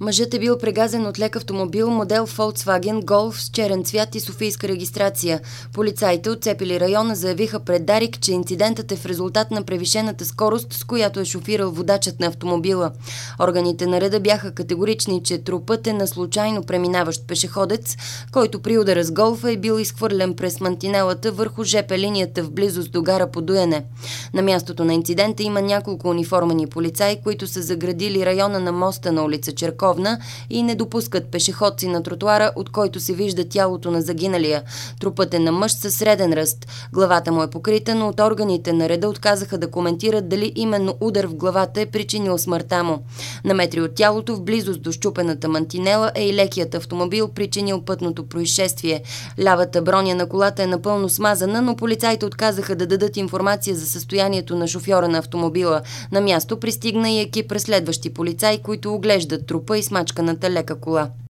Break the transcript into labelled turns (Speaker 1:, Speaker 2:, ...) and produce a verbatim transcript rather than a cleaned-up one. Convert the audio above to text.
Speaker 1: Мъжът е бил прегазен от лек автомобил модел Volkswagen Golf с черен цвят и софийска регистрация. Полицаите, отцепили района, заявиха пред Дарик, че инцидентът е в резултат на превишената скорост, с която е шофирал водачът на автомобила. Органите на реда бяха категорични, че трупът е на случайно преминаващ пешеходец, който при удара с голфа е бил изхвърлен през мантинелата върху жп линията в близост до гара Подуяне. На мястото на инцидента има няколко униформени полицаи, които са заградили района на моста на улица Черковна и не допускат пешеходци на тротуара, от който се вижда тялото на загиналия. Трупът е на мъж със среден ръст. Главата му е покрита, но от органите на реда отказаха да коментират дали именно удар в главата е причинил смъртта му. На метри от тялото, в близост до счупената мантинела, е и лекият автомобил, причинил пътното происшествие. Лявата броня на колата е напълно смазана, но полицаите отказаха да дадат информация за състоянието на шофьора на автомобила. На място пристигна и екип разследващи полицаи, които оглеждат трупа и смачканата лека кола.